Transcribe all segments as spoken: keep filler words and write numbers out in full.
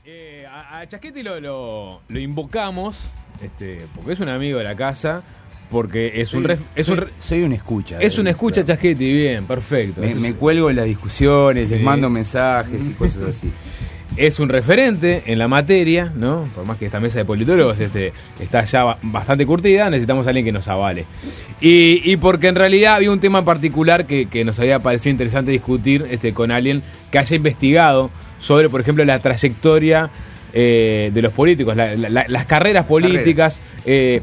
Eh, a, a Chasquetti lo, lo, lo invocamos, este, porque es un amigo de la casa, porque es soy, un... Ref, es soy, un soy un escucha. Es un escucha, claro. Chasquetti, bien, perfecto. Me, es, me cuelgo en las discusiones, sí. les mando mensajes y cosas así. Es un referente en la materia, ¿no? Por más que esta mesa de politólogos este, está ya bastante curtida, necesitamos a alguien que nos avale. Y, y porque en realidad había un tema en particular que, que nos había parecido interesante discutir este, con alguien que haya investigado sobre, por ejemplo, la trayectoria eh, de los políticos, la, la, las carreras políticas, eh,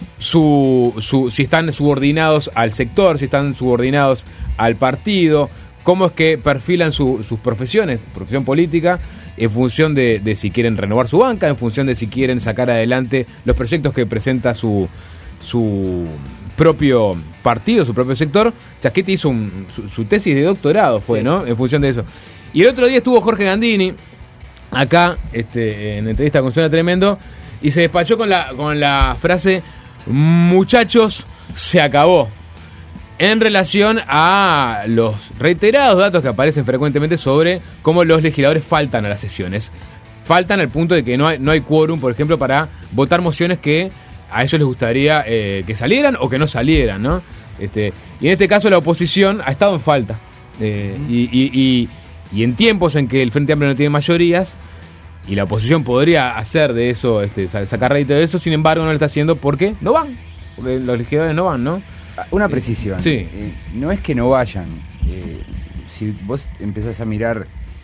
su, su, si están subordinados al sector, si están subordinados al partido, cómo es que perfilan su, sus profesiones, profesión política, en función de, de si quieren renovar su banca, en función de si quieren sacar adelante los proyectos que presenta su, su propio partido, su propio sector. Chasquetti hizo un, su, su tesis de doctorado, fue, sí. ¿no? En función de eso. Y el otro día estuvo Jorge Gandini, acá, este, en entrevista con Suena Tremendo, y se despachó con la, con la frase, muchachos, se acabó. En relación a los reiterados datos que aparecen frecuentemente sobre cómo los legisladores faltan a las sesiones. Faltan al punto de que no hay, no hay quórum, por ejemplo, para votar mociones que a ellos les gustaría eh, que salieran o que no salieran, ¿no? Este, y en este caso la oposición ha estado en falta. Eh, y, y, y, y en tiempos en que el Frente Amplio no tiene mayorías, y la oposición podría hacer de eso, este, sacar rédito de eso, sin embargo no lo está haciendo porque no van. Porque los legisladores no van, ¿no? Una precisión. Sí. Eh, no es que no vayan. Eh, si vos empezás a mirar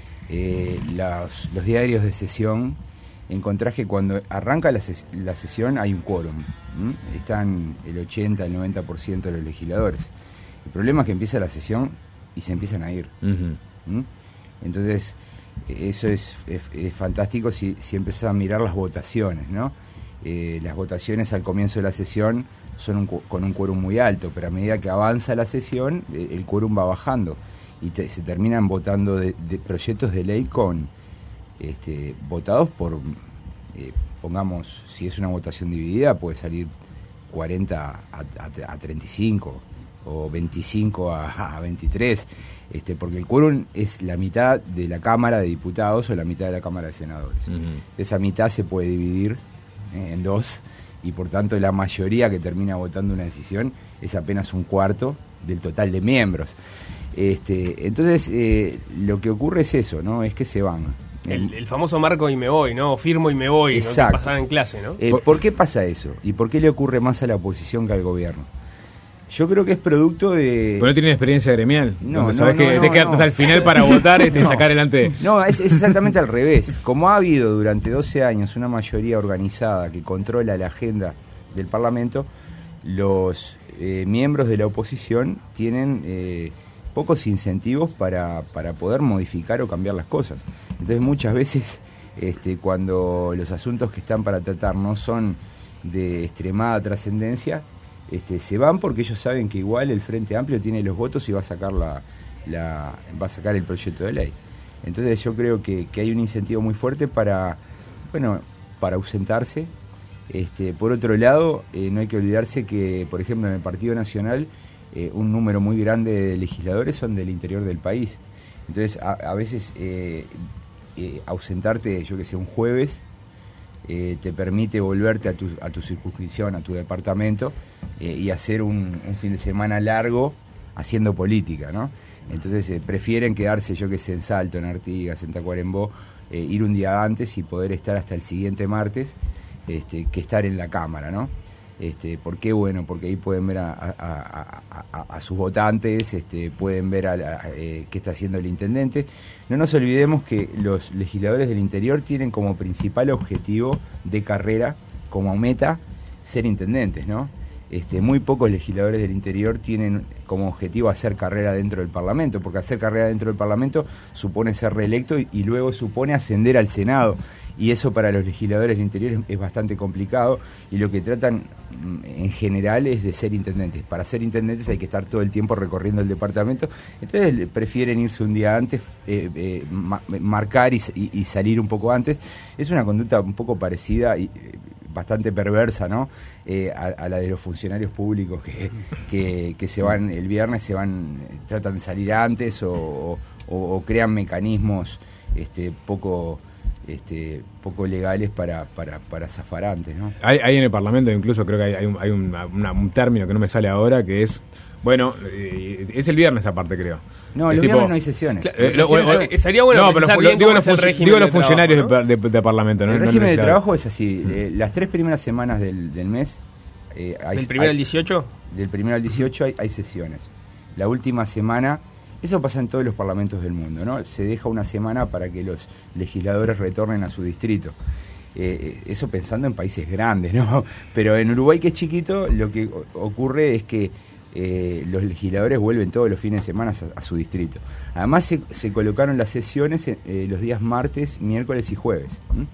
eh, los, los diarios de sesión, encontrás que cuando arranca la, ses- la sesión hay un quórum. ¿Mm? Están el ochenta, el noventa por ciento de los legisladores. El problema es que empieza la sesión y se empiezan a ir. Uh-huh. ¿Mm? Entonces, eso es, es, es fantástico si, si empezás a mirar las votaciones, ¿no? Eh, las votaciones al comienzo de la sesión son un, con un quórum muy alto, pero a medida que avanza la sesión, eh, el quórum va bajando y te, se terminan votando de, de proyectos de ley con este, votados por, eh, pongamos, si es una votación dividida, puede salir cuarenta a, a, a treinta y cinco o veinticinco a, a veintitrés, este, porque el quórum es la mitad de la Cámara de Diputados o la mitad de la Cámara de Senadores. Uh-huh. Esa mitad se puede dividir eh, en dos, y por tanto la mayoría que termina votando una decisión es apenas un cuarto del total de miembros. Este, entonces, eh, lo que ocurre es eso, ¿no? Es que se van. El, el famoso marco y me voy, ¿no? Firmo y me voy, exacto. ¿no? Que pasaba en clase, ¿no? Eh, ¿Por qué pasa eso? ¿Y por qué le ocurre más a la oposición que al gobierno? Yo creo que es producto de... ¿Pero no tienen experiencia gremial? No, no, sabes no, que no, te quedas no. hasta el final para votar y no. sacar adelante. No, es, es exactamente al revés. Como ha habido durante doce años una mayoría organizada que controla la agenda del Parlamento, los eh, miembros de la oposición tienen eh, pocos incentivos para, para poder modificar o cambiar las cosas. Entonces muchas veces este, cuando los asuntos que están para tratar no son de extremada trascendencia, este, se van porque ellos saben que igual el Frente Amplio tiene los votos y va a sacar la, la va a sacar el proyecto de ley. Entonces yo creo que, que hay un incentivo muy fuerte para, bueno, para ausentarse. Este, por otro lado, eh, no hay que olvidarse que, por ejemplo, en el Partido Nacional, eh, un número muy grande de legisladores son del interior del país. Entonces, a, a veces eh, eh, ausentarte, yo que sé, un jueves, eh, te permite volverte a tu, a tu circunscripción, a tu departamento, eh, y hacer un, un fin de semana largo haciendo política, ¿no? Entonces, eh, prefieren quedarse, yo que sé, en Salto, en Artigas, en Tacuarembó, eh, ir un día antes y poder estar hasta el siguiente martes, Este, que estar en la Cámara, ¿no? Este, ¿por qué? Bueno, porque ahí pueden ver a, a, a, a, a sus votantes, este, pueden ver a, a, eh, qué está haciendo el intendente. No nos olvidemos que los legisladores del interior tienen como principal objetivo de carrera, como meta, ser intendentes, ¿no? Este, muy pocos legisladores del interior tienen como objetivo hacer carrera dentro del Parlamento, porque hacer carrera dentro del Parlamento supone ser reelecto y, y luego supone ascender al Senado, y eso para los legisladores del interior es, es bastante complicado, y lo que tratan en general es de ser intendentes. Para ser intendentes hay que estar todo el tiempo recorriendo el departamento, entonces prefieren irse un día antes, eh, eh, ma- marcar y, y, y salir un poco antes. Es una conducta un poco parecida y bastante perversa, ¿no? Eh, a, a la de los funcionarios públicos que, que, que se van el viernes, se van, tratan de salir antes o, o, o crean mecanismos este, poco este, poco legales para, para, para zafarantes, ¿no? Hay, hay en el Parlamento, incluso creo que hay, hay, un, hay una, una, un término que no me sale ahora, que es, bueno, eh, es el viernes aparte, creo. No, es los tipo, viernes no hay sesiones. Eh, lo, bueno, eh, sería bueno no, pero pensar lo, bien digo, cómo los, es el régimen digo los de funcionarios trabajo, ¿no? de, de, de Parlamento, ¿no? El no régimen de claro. trabajo es así, eh, las tres primeras semanas del, del mes... Eh, hay, ¿Del primero hay, al dieciocho? Del primero al dieciocho hay, hay sesiones. La última semana, eso pasa en todos los parlamentos del mundo, ¿no? Se deja una semana para que los legisladores retornen a su distrito. Eh, eso pensando en países grandes, ¿no? Pero en Uruguay, que es chiquito, lo que ocurre es que eh, los legisladores vuelven todos los fines de semana a, a su distrito. Además, se, se colocaron las sesiones eh, los días martes, miércoles y jueves. ¿Mm?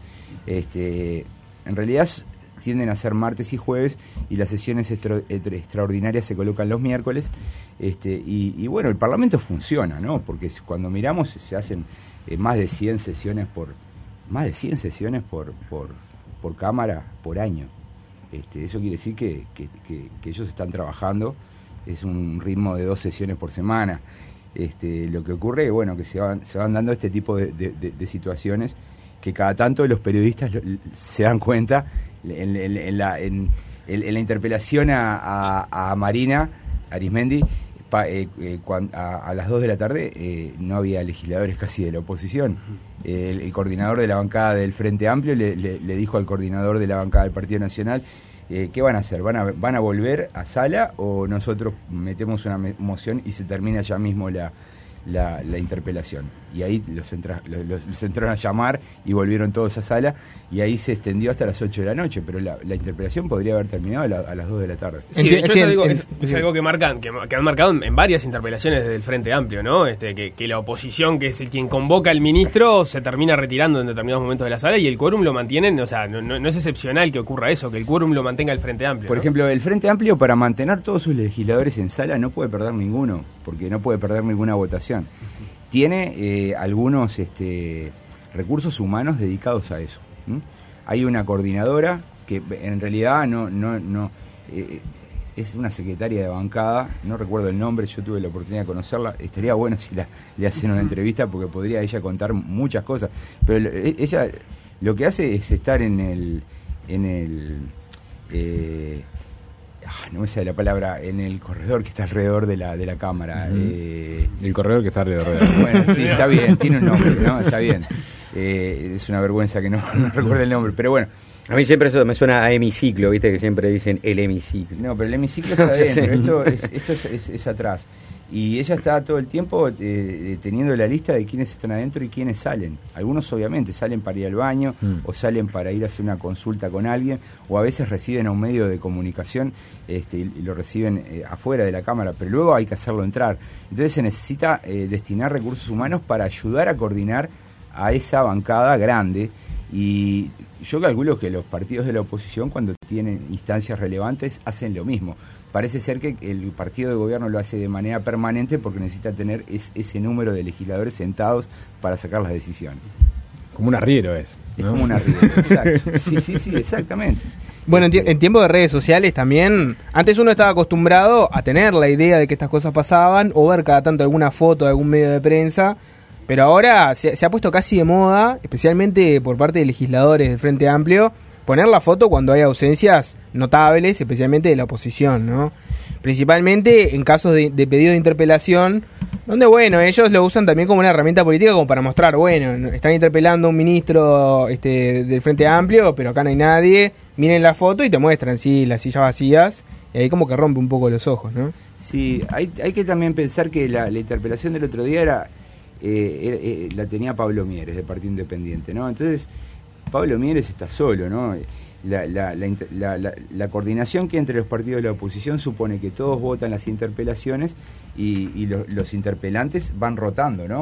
Este, en realidad tienden a ser martes y jueves, y las sesiones extra, extraordinarias se colocan los miércoles, este, y, y bueno, el Parlamento funciona, ¿no? Porque cuando miramos se hacen eh, más de cien sesiones por más de cien sesiones por por, por cámara por año. Este, eso quiere decir que, que, que, que ellos están trabajando, es un ritmo de dos sesiones por semana. Este, lo que ocurre, bueno, que se van, se van dando este tipo de, de, de, de situaciones que cada tanto los periodistas lo, se dan cuenta. En, en, en, la, en, en la interpelación a, a, a Marina Arismendi, pa, eh, eh, cuando, a, a las dos de la tarde eh, no había legisladores casi de la oposición. El, el coordinador de la bancada del Frente Amplio le, le, le dijo al coordinador de la bancada del Partido Nacional, eh, ¿qué van a hacer? ¿Van a, ¿Van a volver a sala o nosotros metemos una moción y se termina ya mismo la... La, la interpelación? Y ahí los, entra, los, los entraron a llamar y volvieron todos a sala, y ahí se extendió hasta las ocho de la noche, pero la, la interpelación podría haber terminado a, la, a las dos de la tarde. Sí, de hecho sí, es, algo, es, es algo que marcan, que, que han marcado en, en varias interpelaciones desde el Frente Amplio, ¿no? Este, que, que la oposición, que es el quien convoca al ministro, se termina retirando en determinados momentos de la sala, y el quórum lo mantienen, o sea, no, no, no es excepcional que ocurra eso, que el quórum lo mantenga el Frente Amplio. Por ¿no? ejemplo, el Frente Amplio, para mantener todos sus legisladores en sala, no puede perder ninguno, porque no puede perder ninguna votación. Tiene eh, algunos este, recursos humanos dedicados a eso. ¿Mm? Hay una coordinadora que en realidad no no no eh, es una secretaria de bancada, no recuerdo el nombre, yo tuve la oportunidad de conocerla, estaría bueno si la, le hacen una entrevista porque podría ella contar muchas cosas, pero ella lo que hace es estar en el en el eh, no me sale la palabra, en el corredor que está alrededor de la de la cámara. Uh-huh. eh, el corredor que está alrededor de la Bueno, sí, está bien, tiene un nombre, ¿no? Está bien. Eh, es una vergüenza que no, no recuerde el nombre, pero bueno. A mí siempre eso me suena a hemiciclo, ¿viste? Que siempre dicen el hemiciclo. No, pero el hemiciclo es adentro, esto, es, esto es, es, es atrás. Y ella está todo el tiempo eh, teniendo la lista de quiénes están adentro y quiénes salen. Algunos obviamente salen para ir al baño, mm. o salen para ir a hacer una consulta con alguien, o a veces reciben a un medio de comunicación este, y lo reciben eh, afuera de la cámara, pero luego hay que hacerlo entrar. Entonces se necesita eh, destinar recursos humanos para ayudar a coordinar a esa bancada grande. Y yo calculo que los partidos de la oposición, cuando tienen instancias relevantes, hacen lo mismo. Parece ser que el partido de gobierno lo hace de manera permanente porque necesita tener es, ese número de legisladores sentados para sacar las decisiones. Como un arriero es, ¿no? Es como un arriero, exacto. Sí, sí, sí, exactamente. Bueno, en, en tiempos de redes sociales también, antes uno estaba acostumbrado a tener la idea de que estas cosas pasaban o ver cada tanto alguna foto de algún medio de prensa, pero ahora se, se ha puesto casi de moda, especialmente por parte de legisladores del Frente Amplio, poner la foto cuando hay ausencias notables, especialmente de la oposición, ¿no? Principalmente en casos de, de pedido de interpelación, donde, bueno, ellos lo usan también como una herramienta política como para mostrar, bueno, están interpelando a un ministro este, del Frente Amplio, pero acá no hay nadie, miren la foto y te muestran, sí, las sillas vacías, y ahí como que rompe un poco los ojos, ¿no? Sí, hay, hay que también pensar que la, la interpelación del otro día era, eh, era eh, la tenía Pablo Mieres, del Partido Independiente, ¿no? Entonces, Pablo Mieres está solo, ¿no? La, la, la, la, la, la coordinación que entre los partidos de la oposición supone que todos votan las interpelaciones y, y lo, los interpelantes van rotando, ¿no?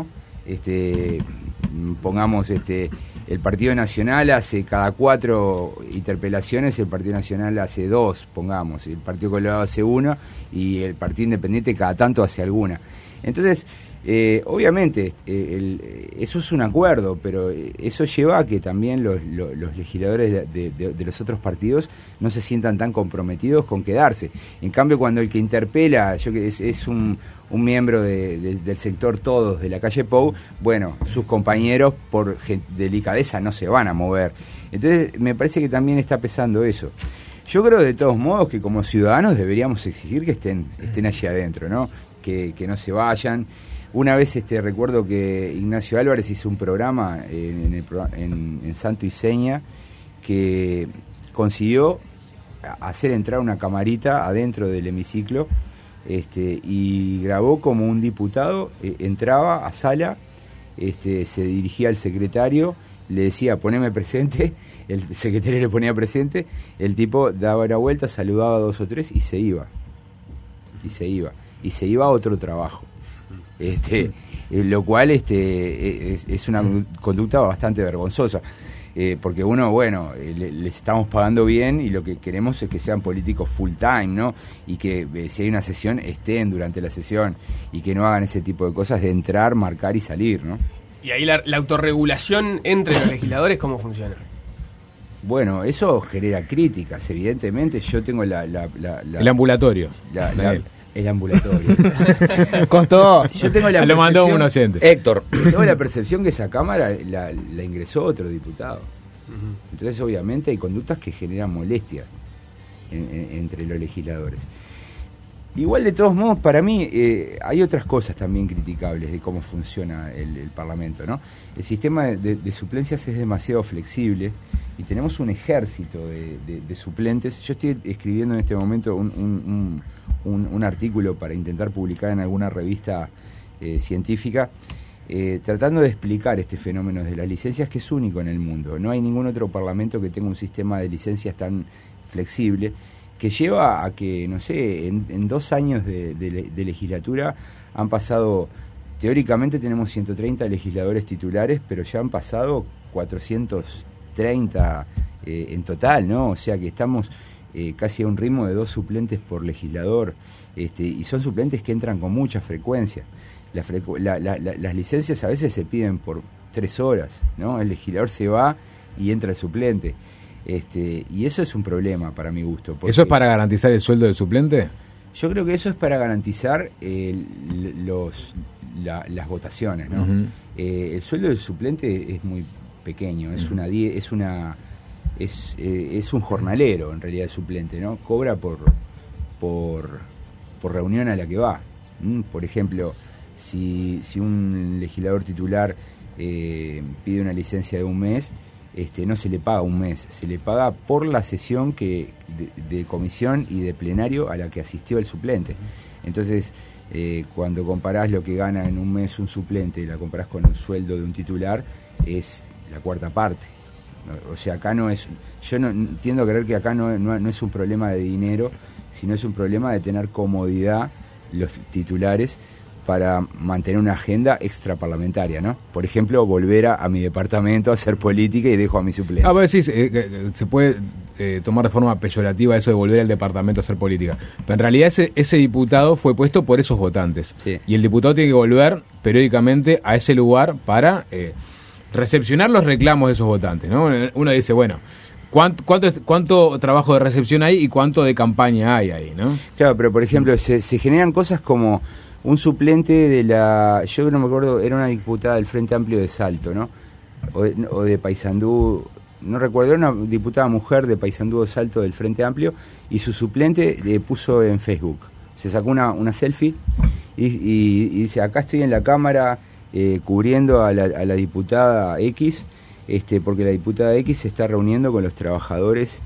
Este, pongamos, este, el Partido Nacional hace cada cuatro interpelaciones, el Partido Nacional hace dos, pongamos, el Partido Colorado hace una y el Partido Independiente cada tanto hace alguna. Entonces, Eh, obviamente, eh, el, eso es un acuerdo, pero eso lleva a que también los, los, los legisladores de, de, de los otros partidos no se sientan tan comprometidos con quedarse. En cambio, cuando el que interpela yo que es, es un, un miembro de, de, del sector Todos de la calle Pou, bueno, sus compañeros por delicadeza no se van a mover. Entonces, me parece que también está pesando eso. Yo creo de todos modos que como ciudadanos deberíamos exigir que estén, estén allí adentro, ¿no? Que, que no se vayan. Una vez este recuerdo que Ignacio Álvarez hizo un programa en, en, el, en, en Santo y Seña que consiguió hacer entrar una camarita adentro del hemiciclo este, y grabó como un diputado eh, entraba a sala, este, se dirigía al secretario, le decía poneme presente, el secretario le ponía presente, el tipo daba la vuelta, saludaba a dos o tres y se iba, y se iba, y se iba a otro trabajo. Este, eh, lo cual este, es, es una conducta bastante vergonzosa, eh, porque uno, bueno, eh, le, les estamos pagando bien y lo que queremos es que sean políticos full time, ¿no? Y que eh, si hay una sesión estén durante la sesión y que no hagan ese tipo de cosas de entrar, marcar y salir, ¿no? Y ahí la, la autorregulación entre los legisladores, ¿cómo funciona? Bueno, eso genera críticas, evidentemente. Yo tengo la... la, la, la el ambulatorio. La, la, el ambulatorio. Costó. Yo tengo la Lo mandó un oyente. Héctor. Tengo la percepción que esa Cámara la, la ingresó otro diputado. Uh-huh. Entonces, obviamente, hay conductas que generan molestia en, en, entre los legisladores. Igual, de todos modos, para mí eh, hay otras cosas también criticables de cómo funciona el, el Parlamento, ¿no? El sistema de, de, de suplencias es demasiado flexible y tenemos un ejército de, de, de suplentes. Yo estoy escribiendo en este momento un, un, un, un, un artículo para intentar publicar en alguna revista eh, científica, eh, tratando de explicar este fenómeno de las licencias, que es único en el mundo. No hay ningún otro parlamento que tenga un sistema de licencias tan flexible, que lleva a que, no sé, en, en dos años de, de, de legislatura han pasado, teóricamente tenemos ciento treinta legisladores titulares, pero ya han pasado cuatrocientos treinta eh, en total, ¿no? O sea que estamos eh, casi a un ritmo de dos suplentes por legislador, este, y son suplentes que entran con mucha frecuencia. La frecu- la, la, la, las licencias a veces se piden por tres horas, ¿no? El legislador se va y entra el suplente. Este, y eso es un problema para mi gusto. ¿Eso es para garantizar el sueldo del suplente? Yo creo que eso es para garantizar eh, los, la, las votaciones, ¿no? Uh-huh. Eh, el sueldo del suplente es muy pequeño, es uh-huh. una es una es, eh, es un jornalero en realidad el suplente, ¿no? Cobra por por por reunión a la que va. ¿Mm? Por ejemplo, si si un legislador titular eh, pide una licencia de un mes, Este, no se le paga un mes, se le paga por la sesión que de, de comisión y de plenario a la que asistió el suplente. Entonces, eh, cuando comparás lo que gana en un mes un suplente y la comparás con un sueldo de un titular, es la cuarta parte. O sea, acá no es... Yo no entiendo creer que acá no, no, no es un problema de dinero, sino es un problema de tener comodidad los titulares para mantener una agenda extraparlamentaria, ¿no? Por ejemplo, volver a, a mi departamento a hacer política y dejo a mi suplente. Ah, vos decís, eh, eh, se puede eh, tomar de forma peyorativa eso de volver al departamento a hacer política. Pero en realidad ese, ese diputado fue puesto por esos votantes. Sí. Y el diputado tiene que volver periódicamente a ese lugar para eh, recepcionar los reclamos de esos votantes, ¿no? Uno dice, bueno, ¿Cuánto, cuánto, ¿Cuánto trabajo de recepción hay y cuánto de campaña hay ahí, no? Claro, pero por ejemplo, se, se generan cosas como un suplente de la... Yo no me acuerdo, era una diputada del Frente Amplio de Salto, ¿no? O de, o de Paysandú, no recuerdo, era una diputada mujer de Paysandú de Salto del Frente Amplio, y su suplente le puso en Facebook. Se sacó una, una selfie y, y, y dice, acá estoy en la Cámara eh, cubriendo a la, a la diputada X, este, porque la diputada X se está reuniendo con los trabajadores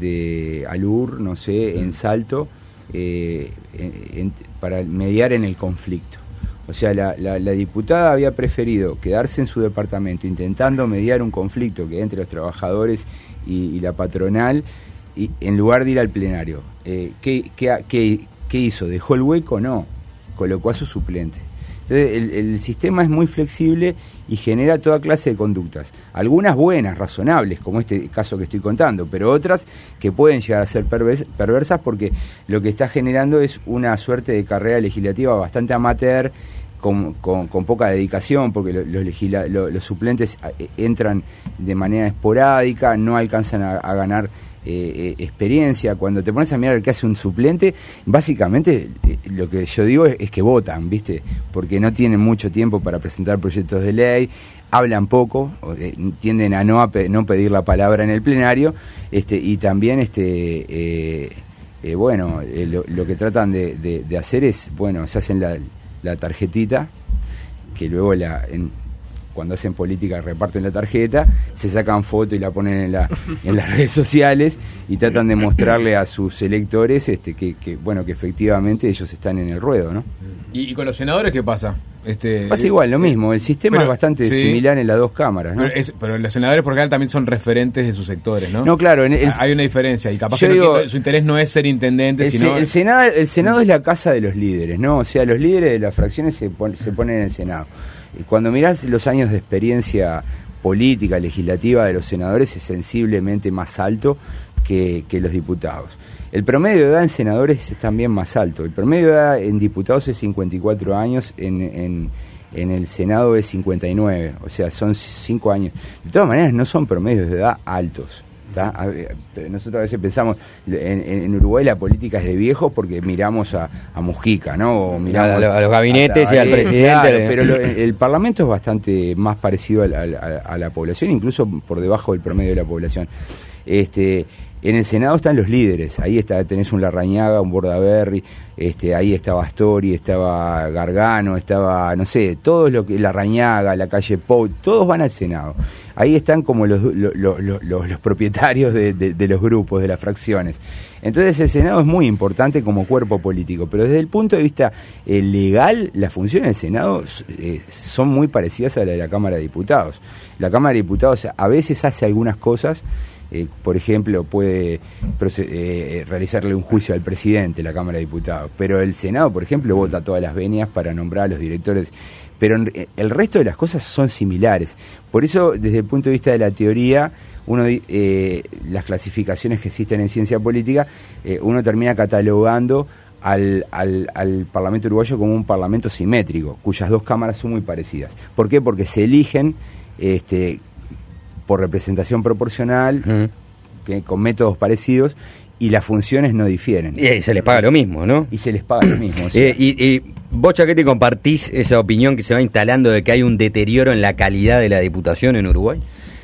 de Alur, no sé, en Salto, eh, en, en, para mediar en el conflicto. O sea, la, la, la diputada había preferido quedarse en su departamento intentando mediar un conflicto que entre los trabajadores y, y la patronal, y, en lugar de ir al plenario. Eh, ¿qué, qué, qué, ¿Qué hizo? ¿Dejó el hueco? No, colocó a su suplente. Entonces el, el sistema es muy flexible y genera toda clase de conductas. Algunas buenas, razonables, como este caso que estoy contando, pero otras que pueden llegar a ser pervers, perversas porque lo que está generando es una suerte de carrera legislativa bastante amateur con, con, con poca dedicación, porque los, los, legisla, los, los suplentes entran de manera esporádica, no alcanzan a, a ganar eh, eh, experiencia. Cuando te pones a mirar el que hace un suplente, básicamente eh, lo que yo digo es, es que votan, ¿viste? Porque no tienen mucho tiempo para presentar proyectos de ley, hablan poco, eh, tienden a no, a pe- no pedir la palabra en el plenario, este, y también este eh, eh, bueno, eh, lo, lo que tratan de, de, de hacer es, bueno, se hacen la, la tarjetita, que luego la en, cuando hacen política reparten la tarjeta, se sacan foto y la ponen en, la, en las redes sociales y tratan de mostrarle a sus electores este, que, que, bueno, que efectivamente ellos están en el ruedo, ¿no? ¿Y, y con los senadores qué pasa? Este, pasa igual, lo mismo, el sistema pero, es bastante sí, similar en las dos cámaras, ¿no? Pero, es, pero los senadores por acá también son referentes de sus sectores, ¿no? No, claro, en el, hay una diferencia y capaz yo que digo, no, su interés no es ser intendente, el, sino... el, Senado, el Senado es la casa de los líderes, ¿no? O sea, los líderes de las fracciones se, pon, se ponen en el Senado. Cuando mirás los años de experiencia política, legislativa de los senadores es sensiblemente más alto que, que los diputados. El promedio de edad en senadores es también más alto. El promedio de edad en diputados es cincuenta y cuatro años, en, en, en el Senado es cincuenta y nueve, o sea, son cinco años. De todas maneras, no son promedios de edad altos. A ver, nosotros a veces pensamos en, en Uruguay la política es de viejos porque miramos a, a Mujica, ¿no? O miramos a, a, a los gabinetes a, y al presidente. Claro, pero lo, el Parlamento es bastante más parecido a la, a, a la población, incluso por debajo del promedio de la población. Este, en el Senado están los líderes, ahí está, tenés un Larrañaga, un Bordaberry, este, ahí estaba Astori, estaba Gargano, estaba, no sé, todos lo que, Larrañaga, la calle Pou, todos van al Senado. Ahí están como los, los, los, los, los propietarios de, de, de los grupos, de las fracciones. Entonces el Senado es muy importante como cuerpo político, pero desde el punto de vista eh, legal, las funciones del Senado eh, son muy parecidas a la de la Cámara de Diputados. La Cámara de Diputados a veces hace algunas cosas. Eh, por ejemplo, puede eh, realizarle un juicio al presidente de la Cámara de Diputados, pero el Senado, por ejemplo, vota todas las venias para nombrar a los directores, pero el resto de las cosas son similares. Por eso, desde el punto de vista de la teoría, uno eh, las clasificaciones que existen en ciencia política, eh, uno termina catalogando al, al, al Parlamento uruguayo como un parlamento simétrico, cuyas dos cámaras son muy parecidas. ¿Por qué? Porque se eligen este por representación proporcional, mm. que, con métodos parecidos, y las funciones no difieren. Y se les paga lo mismo, ¿no? Y se les paga lo mismo. O sea. eh, y, y vos, Chaquete, compartís esa opinión que se va instalando de que hay un deterioro en la calidad de la diputación en Uruguay.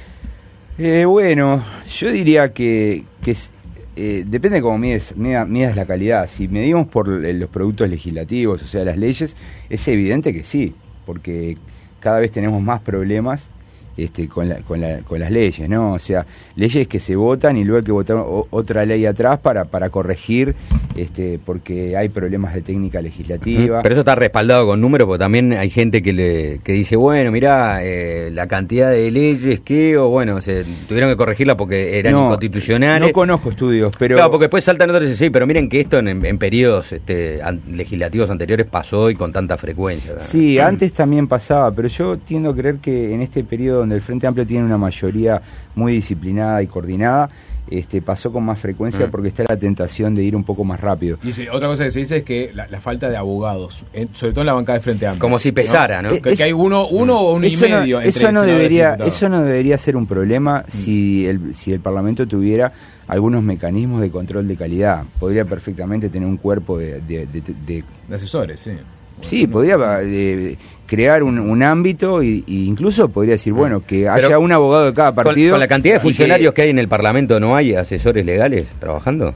Eh, bueno, yo diría que, que eh, depende de cómo mides, midas, midas la calidad. Si medimos por los productos legislativos, o sea, las leyes, es evidente que sí, porque cada vez tenemos más problemas Este, con, la, con, la, con las leyes, ¿no? O sea, leyes que se votan y luego hay que votar o, otra ley atrás para, para corregir, este, porque hay problemas de técnica legislativa. Pero eso está respaldado con números, porque también hay gente que le que dice, bueno, mirá, eh, la cantidad de leyes que, o bueno, se tuvieron que corregirla porque eran no, inconstitucionales. No conozco estudios, pero... Claro, porque después saltan otros y dicen, sí, pero miren que esto en, en periodos este, an, legislativos anteriores pasó y con tanta frecuencia, ¿no? Sí, antes también pasaba, pero yo tiendo a creer que en este periodo donde el Frente Amplio tiene una mayoría muy disciplinada y coordinada, este, pasó con más frecuencia mm. porque está la tentación de ir un poco más rápido. Y sí, otra cosa que se dice es que la, la falta de abogados, en, sobre todo en la bancada de Frente Amplio. Como si pesara, ¿no? ¿no? Que, es, que hay uno, uno o uno y medio. No, entre eso, no debería, y eso no debería ser un problema mm. si, el, si el Parlamento tuviera algunos mecanismos de control de calidad. Podría perfectamente tener un cuerpo de... de, de, de, de asesores, sí. Sí, podría eh, crear un, un ámbito e incluso podría decir, bueno, que haya Pero un abogado de cada partido. Con, con la cantidad de funcionarios que, que hay en el Parlamento, ¿no hay asesores legales trabajando?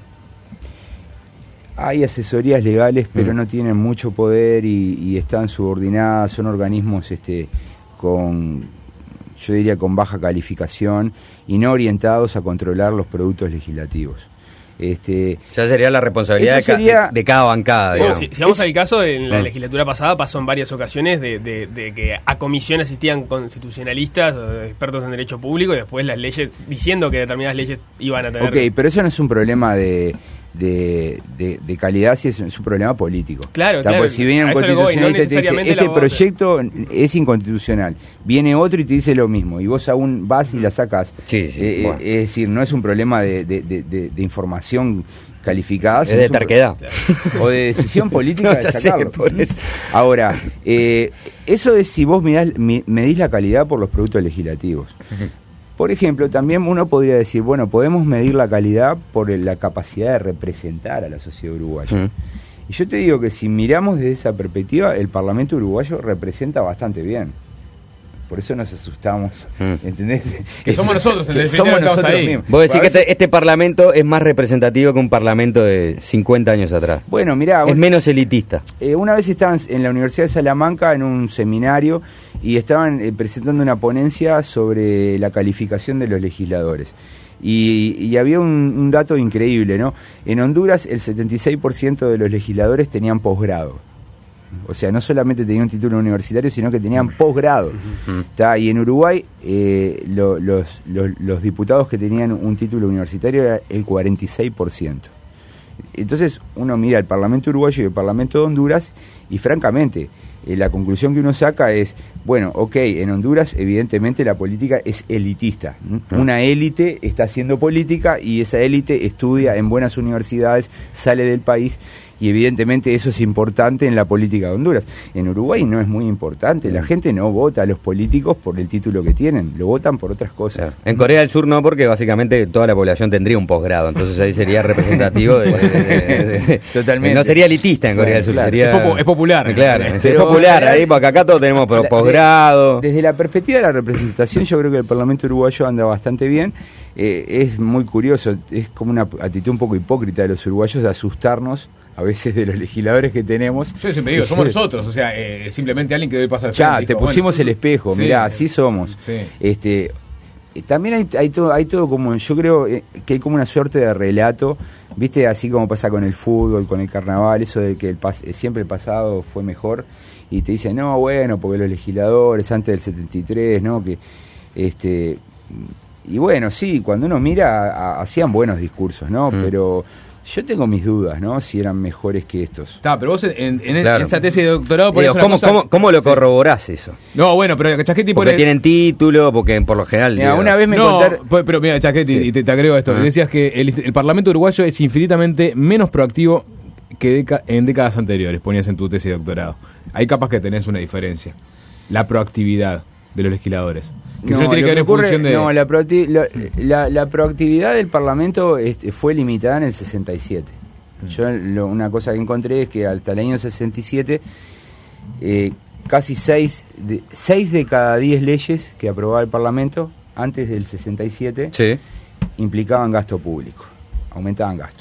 Hay asesorías legales, pero mm. no tienen mucho poder y, y están subordinadas, son organismos este con, yo diría, con baja calificación y no orientados a controlar los productos legislativos. Este, ya sería la responsabilidad sería, de, de cada bancada. Bueno, si, si vamos es, al caso, en la ah. legislatura pasada pasó en varias ocasiones de, de, de que a comisión asistían constitucionalistas o expertos en derecho público y después las leyes, diciendo que determinadas leyes iban a tener... Ok, pero eso no es un problema de, de, de, de calidad si es, es un problema político. Claro, Está, claro. pues, si viene un A eso le voy, constitucionalista no y te dice, necesariamente este la voz- proyecto es inconstitucional, viene otro y te dice lo mismo, y vos aún vas y la sacás. Sí, sí, Eh, bueno. Es decir, no es un problema de, de, de, de, de información calificada, Es sino de un pro- terquedad. o de decisión política No, de ya sé, sacarlo. por eso. Ahora, eh, eso es si vos mirás, mi- medís la calidad por los productos legislativos. Por ejemplo, también uno podría decir, bueno, podemos medir la calidad por la capacidad de representar a la sociedad uruguaya. Mm. Y yo te digo que si miramos desde esa perspectiva, el Parlamento uruguayo representa bastante bien. Por eso nos asustamos, Mm. ¿entendés? Que somos nosotros, en Que definitiva, somos estamos nosotros ahí. mismos. Vos decís A que veces- este, este parlamento es más representativo que un parlamento de cincuenta años atrás. Bueno, mirá, Es vos- menos elitista. Eh, una vez estaban en la Universidad de Salamanca en un seminario y estaban eh, presentando una ponencia sobre la calificación de los legisladores. Y, y había un, un dato increíble, ¿no? En Honduras el setenta y seis por ciento de los legisladores tenían posgrado. O sea, no solamente tenían un título universitario, sino que tenían posgrado. ¿Tá? Y en Uruguay eh, lo- los, los, los diputados que tenían un título universitario era el cuarenta y seis por ciento. Entonces uno mira el Parlamento uruguayo y el Parlamento de Honduras y francamente eh, la conclusión que uno saca es, bueno, ok, en Honduras evidentemente la política es elitista. ¿m? Una élite está haciendo política y esa élite estudia en buenas universidades, sale del país y evidentemente eso es importante en la política de Honduras. En Uruguay no es muy importante, la gente no vota a los políticos por el título que tienen, lo votan por otras cosas. Claro. En Corea del Sur no, porque básicamente toda la población tendría un posgrado, entonces ahí sería representativo de, de- de- de- Totalmente. No sería elitista en Corea del Sur, Claro, sería... es popu- es popular. Claro, Pero- es popular, ahí, porque acá todos tenemos La- posgrado. de- desde la perspectiva de la representación, yo creo que el Parlamento uruguayo anda bastante bien. Eh, es muy curioso, es como una actitud un poco hipócrita de los uruguayos de asustarnos a veces de los legisladores que tenemos. Yo siempre digo, somos nosotros, o sea, eh, simplemente alguien que doy paso al Ya, frente, te dijo, pusimos bueno, el espejo, sí, mirá, así somos. sí. Este, eh, también hay, hay todo, hay todo como, yo creo eh, que hay como una suerte de relato, viste, así como pasa con el fútbol, con el carnaval, eso de que el pas- eh, siempre el pasado fue mejor, y te dicen, no, bueno, porque los legisladores antes del setenta y tres, ¿no? Que, este, y bueno, sí, cuando uno mira, a- hacían buenos discursos, ¿no? Mm. Pero yo tengo mis dudas, ¿no? Si eran mejores que estos. Está, pero vos en, en- en Claro. esa tesis de doctorado ponés Digo, una ¿cómo, cosa- cómo, cómo lo corroborás eso? No, bueno, pero Chaquetti Porque pone... tienen título, porque por lo general... Mira, digo, una vez me no, contaron... pues, pero mira, Chaquetti, Sí. y te, te agrego esto. Ah. Decías que el, el Parlamento uruguayo es infinitamente menos proactivo que deca- en décadas anteriores, ponías en tu tesis de doctorado. Ahí capaz que tenés una diferencia. La proactividad de los legisladores. Que eso no tiene lo que ver en ocurre- función de... no, la, proacti- la, la- la proactividad del Parlamento este, fue limitada en el sesenta y siete. Yo lo- una cosa que encontré es que hasta el año sesenta y siete eh, casi seis de, seis de cada diez leyes que aprobaba el Parlamento antes del sesenta y siete Sí. implicaban gasto público, aumentaban gasto.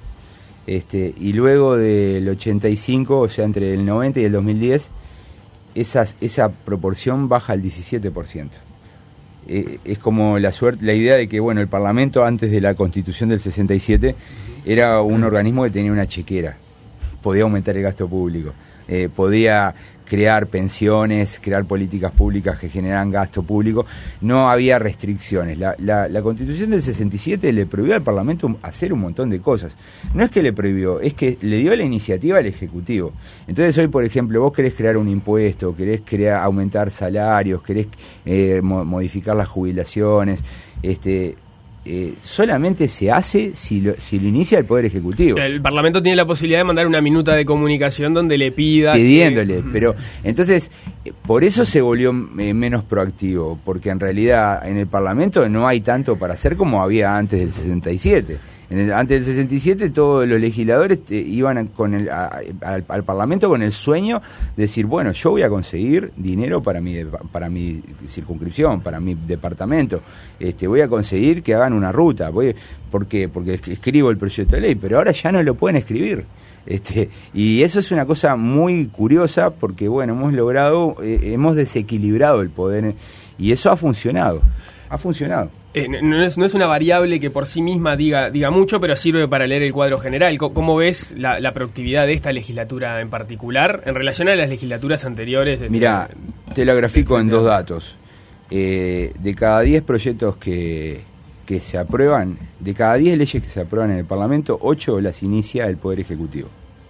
Este, y luego del ochenta y cinco, o sea, entre el noventa y el dos mil diez, esas, esa proporción baja al diecisiete por ciento. Eh, es como la suerte, la idea de que, bueno, el Parlamento antes de la Constitución del sesenta y siete era un organismo que tenía una chequera, podía aumentar el gasto público, eh, podía crear pensiones, crear políticas públicas que generan gasto público, no había restricciones. La, la, la Constitución del sesenta y siete le prohibió al Parlamento hacer un montón de cosas. No es que le prohibió, es que le dio la iniciativa al Ejecutivo. Entonces hoy, por ejemplo, vos querés crear un impuesto, querés crear, aumentar salarios, querés eh, mo- modificar las jubilaciones, este... Eh, solamente se hace si lo, si lo inicia el Poder Ejecutivo. El Parlamento tiene la posibilidad de mandar una minuta de comunicación donde le pida... Pidiéndole, que- pero entonces eh, por eso se volvió eh, menos proactivo, porque en realidad en el Parlamento no hay tanto para hacer como había antes del sesenta y siete. En el- antes del sesenta y siete todos los legisladores eh, iban a- con el, a- al, al Parlamento con el sueño de decir, bueno, yo voy a conseguir dinero para mi de- para mi circunscripción, para mi departamento, este, voy a conseguir que hagan una ruta, voy, ¿por qué? Porque es- escribo el proyecto de ley, pero ahora ya no lo pueden escribir. Este, y eso es una cosa muy curiosa porque, bueno, hemos logrado, eh, hemos desequilibrado el poder eh, y eso ha funcionado, ha funcionado. Eh, no, no es, no es una variable que por sí misma diga, diga mucho, pero sirve para leer el cuadro general. Co- ¿Cómo ves la, la productividad de esta legislatura en particular en relación a las legislaturas anteriores? Este, Mira, te lo grafico en dos datos. Eh, de cada diez proyectos que, que se aprueban, de cada diez leyes que se aprueban en el Parlamento, ocho las inicia el Poder Ejecutivo.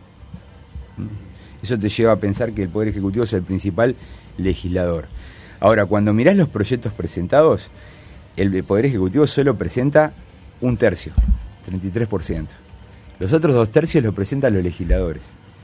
Eso te lleva a pensar que el Poder Ejecutivo es el principal legislador. Ahora, cuando mirás los proyectos presentados, el Poder Ejecutivo solo presenta un tercio, treinta y tres por ciento. Los otros dos tercios los presentan los legisladores.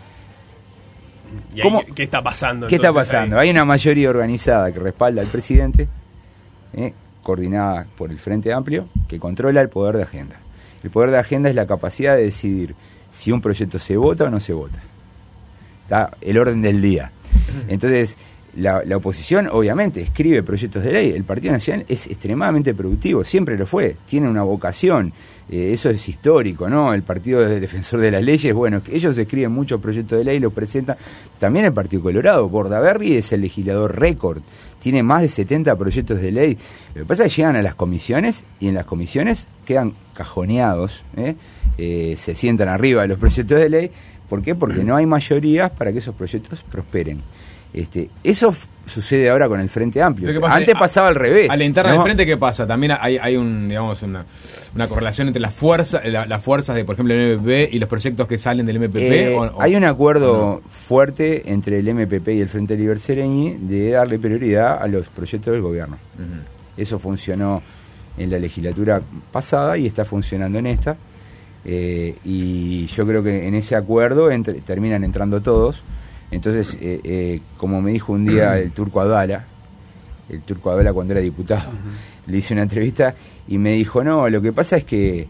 ¿Y ahí, qué está pasando? ¿Qué está pasando? Ahí? Hay una mayoría organizada que respalda al presidente, eh, coordinada por el Frente Amplio, que controla el poder de agenda. El poder de agenda es la capacidad de decidir si un proyecto se vota o no se vota. Está el orden del día. Entonces, la, la oposición obviamente escribe proyectos de ley. El Partido Nacional es extremadamente productivo, siempre lo fue, tiene una vocación, eh, eso es histórico, ¿no? El Partido de Defensor de las Leyes, bueno, ellos escriben muchos proyectos de ley, los presentan. También el Partido Colorado, Bordaberry es el legislador récord, tiene más de setenta proyectos de ley. Lo que pasa es que llegan a las comisiones y en las comisiones quedan cajoneados, ¿eh? Eh, se sientan arriba de los proyectos de ley. ¿Por qué? Porque no hay mayorías para que esos proyectos prosperen. Este, eso f- sucede ahora con el Frente Amplio. Pasa, Antes a, pasaba al revés. A la interna ¿no? del Frente, ¿qué pasa? También hay, hay un, digamos, una, una correlación entre las fuerzas, la, las fuerzas de, por ejemplo, el M P P y los proyectos que salen del M P P. Eh, o, o, hay un acuerdo no. fuerte entre el M P P y el Frente Liber Sereñi de darle prioridad a los proyectos del gobierno. Uh-huh. Eso funcionó en la legislatura pasada y está funcionando en esta. Eh, y yo creo que en ese acuerdo entre, terminan entrando todos. Entonces, eh, eh, como me dijo un día el Turco Abdala, el Turco Abdala cuando era diputado, uh-huh. le hice una entrevista y me dijo, no, lo que pasa es que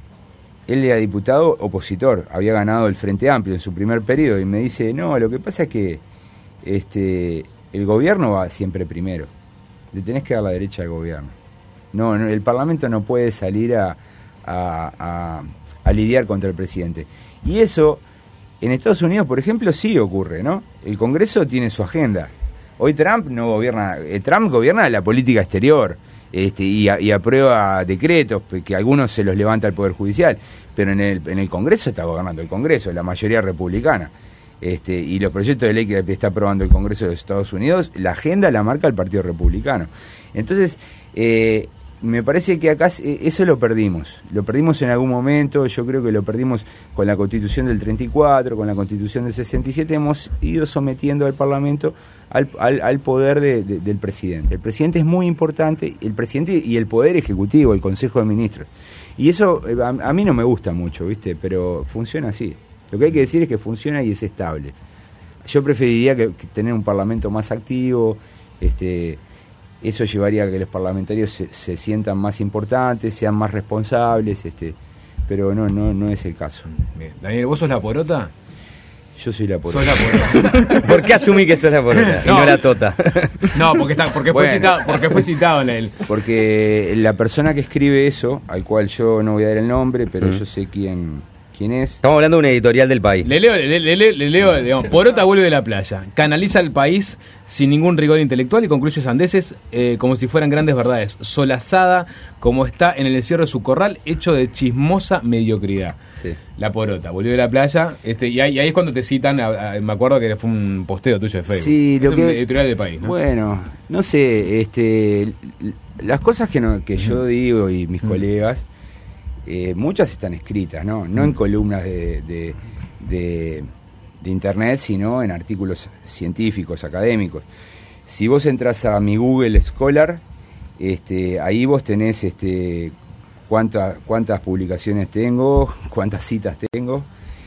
él era diputado opositor, había ganado el Frente Amplio en su primer periodo, y me dice, no, lo que pasa es que este, el gobierno va siempre primero, le tenés que dar la derecha al gobierno. No, no el Parlamento no puede salir a, a, a, a lidiar contra el presidente. Y eso... En Estados Unidos, por ejemplo, sí ocurre, ¿no? El Congreso tiene su agenda. Hoy Trump no gobierna, eh, Trump gobierna la política exterior este, y, a, y aprueba decretos que algunos se los levanta el Poder Judicial, pero en el, en el Congreso está gobernando el Congreso, la mayoría republicana. Este, y los proyectos de ley que está aprobando el Congreso de los Estados Unidos, la agenda la marca el Partido Republicano. Entonces, eh, me parece que acá eso lo perdimos, lo perdimos en algún momento, yo creo que lo perdimos con la Constitución del treinta y cuatro, con la Constitución del sesenta y siete, hemos ido sometiendo al Parlamento al, al, al poder de, de, del presidente. El presidente es muy importante, el presidente y el Poder Ejecutivo, el Consejo de Ministros. Y eso a, a mí no me gusta mucho, ¿viste? Pero funciona así. Lo que hay que decir es que funciona y es estable. Yo preferiría que, que tener un Parlamento más activo, este... Eso llevaría a que los parlamentarios se, se sientan más importantes, sean más responsables, este, pero no, no, no es el caso. Bien. Daniel, ¿vos sos la porota? Yo soy la porota. ¿Sos la porota? ¿Por qué asumí que sos la porota no, y no la tota? No, porque, está, porque, bueno, fue citado, porque fue citado en él. Porque la persona que escribe eso, al cual yo no voy a dar el nombre, pero mm. yo sé quién... ¿Quién es? Estamos hablando de una editorial del País. Le leo, le, le, le, le leo digamos, Porota vuelve de la playa, canaliza el país sin ningún rigor intelectual y concluye sandeces eh, como si fueran grandes verdades, solazada como está en el encierro de su corral, hecho de chismosa mediocridad. Sí. La Porota volvió de la playa, este, y, ahí, y ahí es cuando te citan, a, a, me acuerdo que fue un posteo tuyo de Facebook. Sí, es lo un que, editorial del País, ¿no? Bueno, no sé, este, las cosas que, no, que yo digo y mis mm. colegas, Eh, muchas están escritas, ¿no? No en columnas de, de, de, de internet, sino en artículos científicos, académicos. Si vos entras a mi Google Scholar, este, ahí vos tenés este, cuánta, cuántas publicaciones tengo, cuántas citas tengo,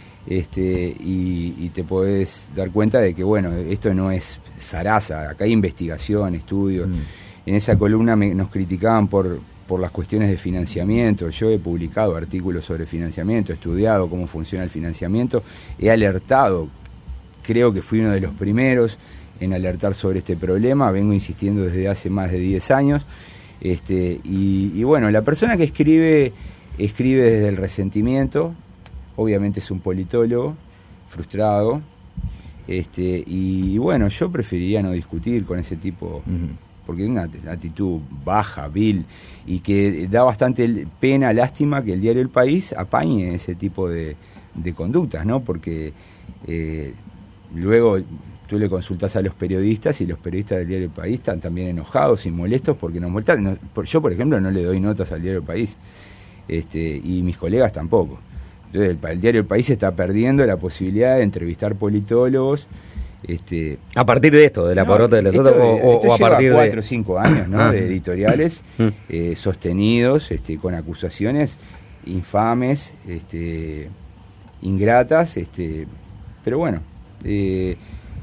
este, y, y te podés dar cuenta de que, bueno, esto no es zaraza, acá hay investigación, estudios. Mm. En esa columna me, nos criticaban por... por las cuestiones de financiamiento. Yo he publicado artículos sobre financiamiento, he estudiado cómo funciona el financiamiento, he alertado, creo que fui uno de los primeros en alertar sobre este problema, vengo insistiendo desde hace más de diez años, este, y, y bueno, la persona que escribe, escribe desde el resentimiento, obviamente es un politólogo, frustrado, este, y, y bueno, yo preferiría no discutir con ese tipo... Uh-huh. Porque es una actitud baja, vil, y que da bastante pena, lástima que el diario El País apañe ese tipo de, de conductas, ¿no? Porque eh, luego tú le consultás a los periodistas y los periodistas del diario El País están también enojados y molestos porque nos molestan. No, por, yo, por ejemplo, no le doy notas al diario El País, este, y mis colegas tampoco. Entonces el, el diario El País está perdiendo la posibilidad de entrevistar politólogos. Este, a partir de esto, de la no, porota de los esto, otros, o, esto o a partir de cuatro o cinco años, ¿no? Ah. De editoriales eh, sostenidos, este, con acusaciones infames, este, ingratas, este, pero bueno, eh,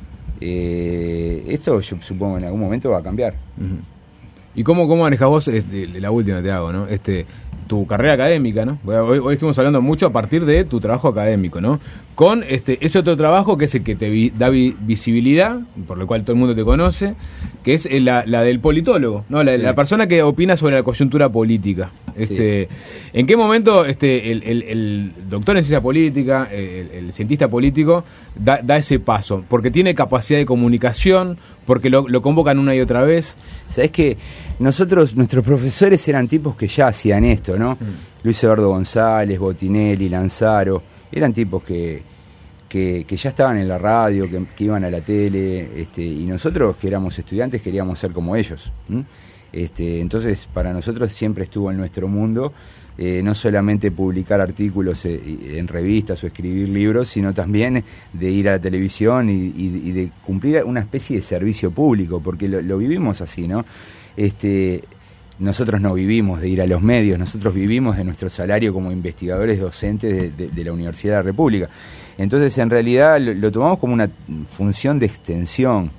eh, esto yo supongo en algún momento va a cambiar. Uh-huh. ¿Y cómo, cómo manejas vos, este, la última te hago, ¿no? Este, tu carrera académica, ¿no? Hoy, hoy estuvimos hablando mucho a partir de tu trabajo académico, ¿no? Con este ese otro trabajo que es el que te vi, da vi, visibilidad, por lo cual todo el mundo te conoce, que es la, la del politólogo, ¿no? La, sí. la persona que opina sobre la coyuntura política. Este, sí. ¿En qué momento este el, el, el doctor en ciencia política, el, el cientista político, da, da ese paso? Porque tiene capacidad de comunicación, porque lo, lo convocan una y otra vez. Sabés que nosotros, nuestros profesores eran tipos que ya hacían esto, ¿no? Mm. Luis Eduardo González, Botinelli, Lanzaro, eran tipos que, que, que ya estaban en la radio, que, que iban a la tele, este, y nosotros que éramos estudiantes queríamos ser como ellos. ¿Mm? Este, entonces para nosotros siempre estuvo en nuestro mundo eh, no solamente publicar artículos eh, en revistas o escribir libros, sino también de ir a la televisión y, y, y de cumplir una especie de servicio público, porque lo, lo vivimos así, ¿no? Este, nosotros no vivimos de ir a los medios, nosotros vivimos de nuestro salario como investigadores docentes de, de, de la Universidad de la República. Entonces en realidad lo, lo tomamos como una función de extensión.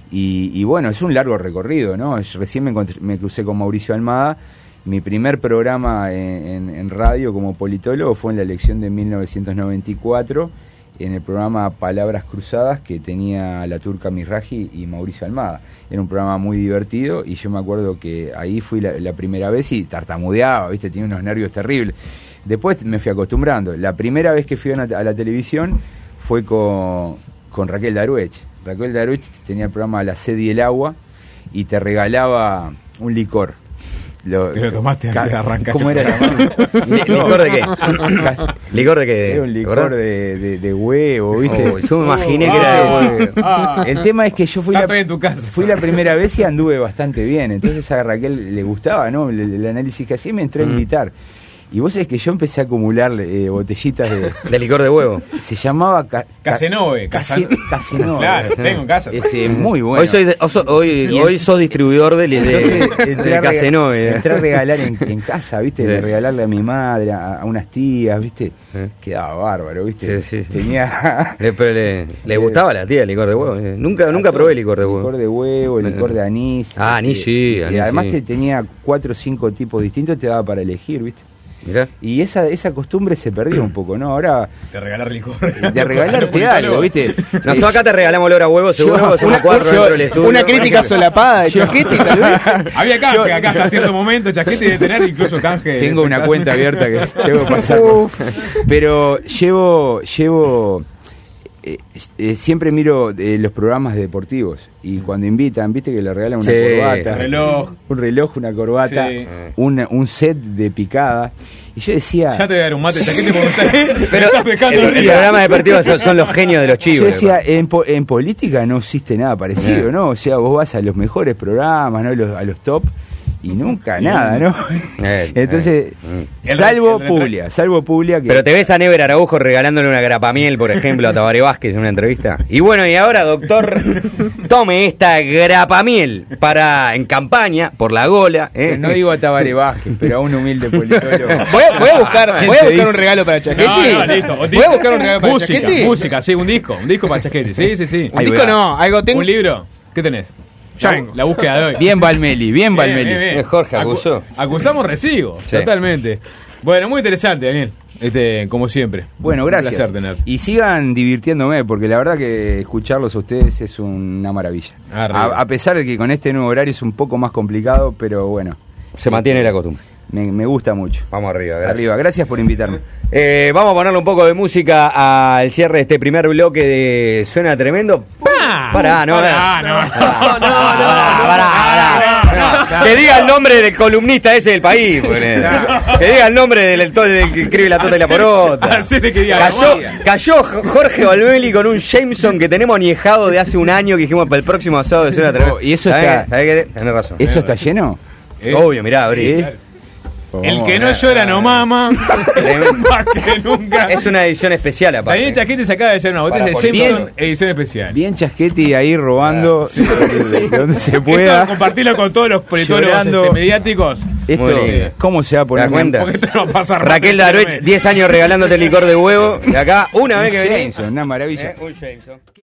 Y, y bueno, es un largo recorrido, ¿no? Recién me, encontré, me crucé con Mauricio Almada. Mi primer programa en, en, en radio como politólogo fue en la elección de mil novecientos noventa y cuatro, en el programa Palabras Cruzadas, que tenía la Turca Mizrahi y Mauricio Almada. Era un programa muy divertido y yo me acuerdo que ahí fui la, la primera vez y tartamudeaba, ¿viste? Tenía unos nervios terribles. Después me fui acostumbrando. La primera vez que fui a, una, a la televisión fue con, con Raquel Daruech. Raquel Daruech tenía el programa La Sed y el Agua y te regalaba un licor. Lo, Te lo tomaste antes de arrancar. ¿Cómo era llamarlo? ¿Licor de qué? ¿Licor de qué? Era un licor de, de, de huevo, ¿viste? Oh, yo me imaginé oh, que era de huevo. Ah, el tema es que yo fui la, en tu casa. fui la primera vez y anduve bastante bien. Entonces a Raquel le gustaba, ¿no? El, el análisis que hacía, me entró a invitar. Y vos sabés que yo empecé a acumular eh, botellitas de... ¿De licor de huevo? Se llamaba... Ca, Casenove. Casi, Casenove. Claro, tengo en casa. Este, muy bueno. Hoy, soy de, hoy, hoy, hoy sos distribuidor de, de, de, de Casenove. Entré a regalar en, en casa, ¿viste? Sí. De regalarle a mi madre, a, a unas tías, ¿viste? Sí. Quedaba bárbaro, ¿viste? Sí, sí, sí. Tenía... le, pero le, le gustaba a la tía el licor de huevo. Nunca, nunca probé el licor de huevo. Licor de huevo, licor de anís. Ah, anís sí. Y además sí. Te tenía cuatro o cinco tipos distintos, te daba para elegir, ¿viste? Mirá. Y esa esa costumbre se perdió un poco, ¿no? Ahora... De regalar licor. De regalarte algo, ¿viste? Nosotros acá te regalamos olor a huevo, seguro, somos cuatro dentro del estudio. Una crítica solapada de Chaquetti, tal vez. Había canje yo, acá hasta cierto momento, Chaquetti de tener incluso canje. Tengo una cuenta abierta que tengo que pasar. Pero llevo... llevo Eh, eh, siempre miro eh, los programas deportivos y cuando invitan, viste que le regalan una sí, corbata, un reloj, un reloj, una corbata, sí. un, un set de picada. Y yo decía... Ya te voy a dar un mate, Chaquetti, porque estás, pero estás pescando. El, el programa deportivo son, son los genios de los chivos. Yo decía, en, po, en política no existe nada parecido, yeah. ¿no? O sea, vos vas a los mejores programas, ¿no? Los, a los top... Y nunca nada, ¿no? Eh, Entonces, eh, salvo Puglia, salvo Puglia que... Pero te ves a Never Araujo regalándole una grapamiel, por ejemplo, a Tabaré Vázquez en una entrevista. Y bueno, y ahora, doctor, tome esta grapamiel para, en campaña, por la gola. ¿eh? No digo a Tabaré Vázquez, pero a un humilde politólogo. Voy a, voy a buscar, voy a buscar un regalo para Chaquetti. No, no, listo. Voy a buscar un regalo para música, Chaquetti. Música, sí, un disco, un disco para Chaquetti. Sí, sí, sí. Un disco no, algo tengo. ¿Un libro? ¿Qué tenés? Ya vengo. La búsqueda de hoy. Bien Valmeli, bien Valmeli. Bien, bien, bien. Jorge acusó. Acu acusamos recibo, sí. Totalmente. Bueno, muy interesante, Daniel. Este, como siempre. Bueno, gracias. Un placer tener. Y sigan divirtiéndome, porque la verdad que escucharlos a ustedes es una maravilla. A, a pesar de que con este nuevo horario es un poco más complicado, pero bueno. Se mantiene la costumbre. Me, me gusta mucho. Vamos arriba, gracias. Arriba, gracias por invitarme. Eh, vamos a ponerle un poco de música al cierre de este primer bloque de Suena Tremendo. ¡Pam! Pará. Pará, no, Pará, no. No, no, no, Pará, pará, pará. Que diga el nombre del columnista ese del país. Porque, que diga el nombre del, del, del que escribe la tota y la porota. Hacele que diga. Cayó, cayó Jorge Valmeli con un Jameson que tenemos añejado de hace un año que dijimos para el próximo asado de Zona Tremenda. Oh, y eso ¿Sabés está- qué? ¿Sabés qué? Tenés razón. ¿Eso está lleno? Eh. Obvio, mirá, abrí. ¿Sí? El que no llora no mama. Más que nunca. Es una edición especial aparte. Daniel Chasquete se acaba de hacer una botella Para de Jameson, político. edición especial. Bien Chasquetti ahí robando de donde se Esto pueda. compartirlo con todos los politólogos Llorando. este, mediáticos. Esto, Muy lindo. ¿cómo se va a ¿Te poner? das cuenta? Porque esto no va a pasar más Raquel en Daruet, Chile. diez años regalándote licor de huevo. Y acá, una vez que venís. Jameson, una maravilla. Eh, un Jameson.